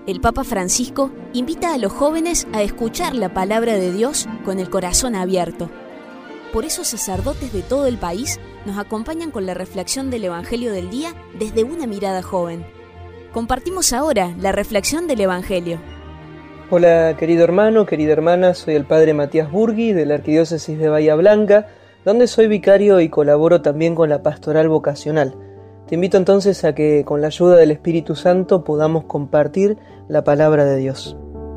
el Papa Francisco invita a los jóvenes a escuchar la palabra de Dios con el corazón abierto. Por eso sacerdotes de todo el país nos acompañan con la reflexión del Evangelio del día desde una mirada joven. Compartimos ahora la reflexión del Evangelio. Hola querido hermano, querida hermana, soy el Padre Matías Burgui de la Arquidiócesis de Bahía Blanca, donde soy vicario y colaboro también con la Pastoral Vocacional. Te invito entonces a que con la ayuda del Espíritu Santo podamos compartir la palabra de Dios.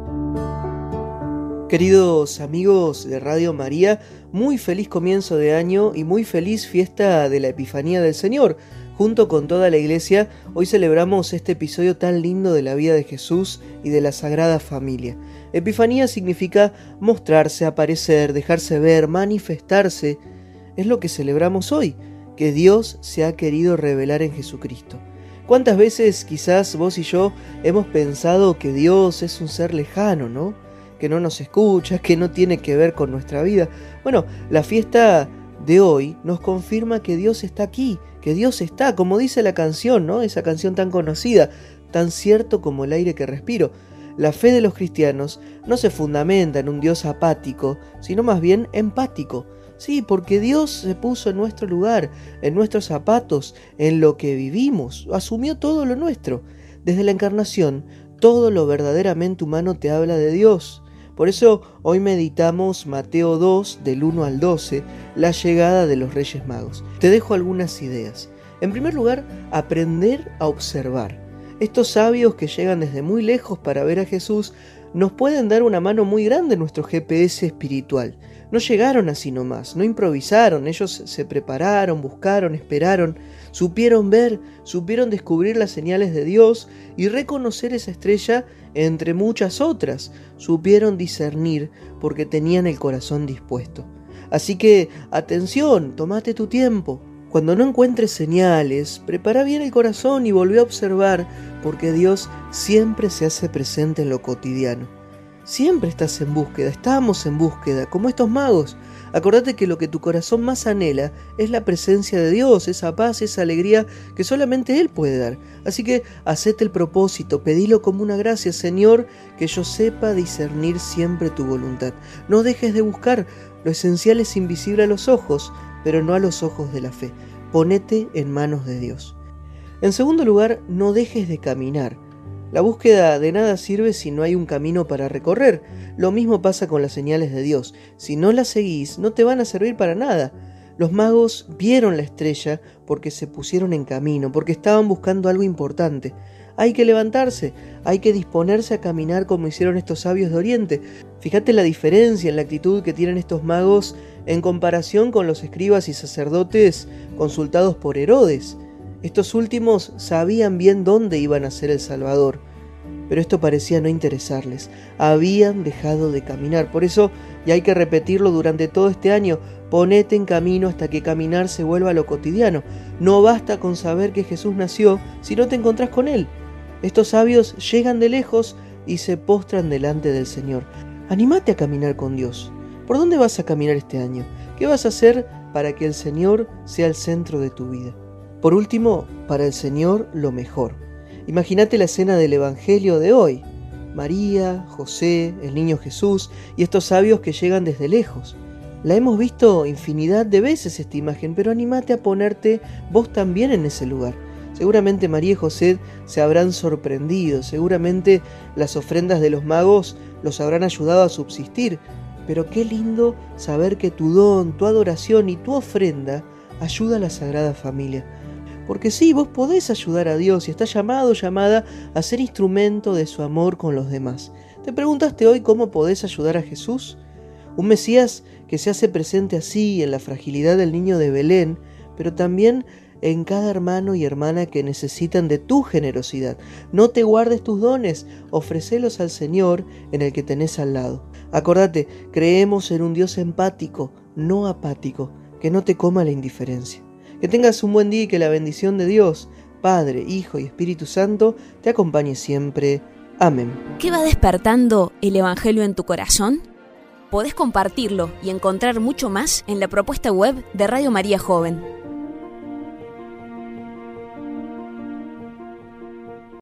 Queridos amigos de Radio María, muy feliz comienzo de año y muy feliz fiesta de la Epifanía del Señor. Junto con toda la Iglesia, hoy celebramos este episodio tan lindo de la vida de Jesús y de la Sagrada Familia. Epifanía significa mostrarse, aparecer, dejarse ver, manifestarse. Es lo que celebramos hoy, que Dios se ha querido revelar en Jesucristo. ¿Cuántas veces quizás vos y yo hemos pensado que Dios es un ser lejano, ¿no? Que no nos escucha, que no tiene que ver con nuestra vida? Bueno, la fiesta de hoy nos confirma que Dios está aquí, que Dios está, como dice la canción, ¿no? Esa canción tan conocida, tan cierto como el aire que respiro. La fe de los cristianos no se fundamenta en un Dios apático, sino más bien empático. Sí, porque Dios se puso en nuestro lugar, en nuestros zapatos, en lo que vivimos, asumió todo lo nuestro. Desde la encarnación, todo lo verdaderamente humano te habla de Dios. Por eso hoy meditamos Mateo 2, del 1 al 12, la llegada de los Reyes Magos. Te dejo algunas ideas. En primer lugar, aprender a observar. Estos sabios que llegan desde muy lejos para ver a Jesús nos pueden dar una mano muy grande en nuestro GPS espiritual. No llegaron así nomás, no improvisaron, ellos se prepararon, buscaron, esperaron, supieron ver, supieron descubrir las señales de Dios y reconocer esa estrella entre muchas otras, supieron discernir porque tenían el corazón dispuesto. Así que, atención, tómate tu tiempo. Cuando no encuentres señales, prepara bien el corazón y volvé a observar, porque Dios siempre se hace presente en lo cotidiano. Siempre estás en búsqueda, estamos en búsqueda, como estos magos. Acordate que lo que tu corazón más anhela es la presencia de Dios, esa paz, esa alegría que solamente Él puede dar. Así que hacete el propósito, pedilo como una gracia, Señor, que yo sepa discernir siempre tu voluntad. No dejes de buscar, lo esencial es invisible a los ojos, pero no a los ojos de la fe. Ponete en manos de Dios. En segundo lugar, no dejes de caminar. La búsqueda de nada sirve si no hay un camino para recorrer. Lo mismo pasa con las señales de Dios. Si no las seguís, no te van a servir para nada. Los magos vieron la estrella porque se pusieron en camino, porque estaban buscando algo importante. Hay que levantarse, hay que disponerse a caminar como hicieron estos sabios de Oriente. Fíjate la diferencia en la actitud que tienen estos magos en comparación con los escribas y sacerdotes consultados por Herodes. Estos últimos sabían bien dónde iban a ser el Salvador, pero esto parecía no interesarles. Habían dejado de caminar. Por eso, y hay que repetirlo durante todo este año, ponete en camino hasta que caminar se vuelva a lo cotidiano. No basta con saber que Jesús nació si no te encontrás con Él. Estos sabios llegan de lejos y se postran delante del Señor. Anímate a caminar con Dios. ¿Por dónde vas a caminar este año? ¿Qué vas a hacer para que el Señor sea el centro de tu vida? Por último, para el Señor lo mejor. Imagínate la escena del Evangelio de hoy. María, José, el niño Jesús y estos sabios que llegan desde lejos. La hemos visto infinidad de veces esta imagen, pero anímate a ponerte vos también en ese lugar. Seguramente María y José se habrán sorprendido, seguramente las ofrendas de los magos los habrán ayudado a subsistir, pero qué lindo saber que tu don, tu adoración y tu ofrenda ayuda a la Sagrada Familia. Porque sí, vos podés ayudar a Dios y estás llamado, llamada a ser instrumento de su amor con los demás. ¿Te preguntaste hoy cómo podés ayudar a Jesús? Un Mesías que se hace presente así en la fragilidad del niño de Belén, pero también en cada hermano y hermana que necesitan de tu generosidad. No te guardes tus dones, ofrécelos al Señor en el que tenés al lado. Acordate, creemos en un Dios empático, no apático, que no te coma la indiferencia. Que tengas un buen día y que la bendición de Dios, Padre, Hijo y Espíritu Santo, te acompañe siempre. Amén. ¿Qué va despertando el Evangelio en tu corazón? Podés compartirlo y encontrar mucho más en la propuesta web de Radio María Joven.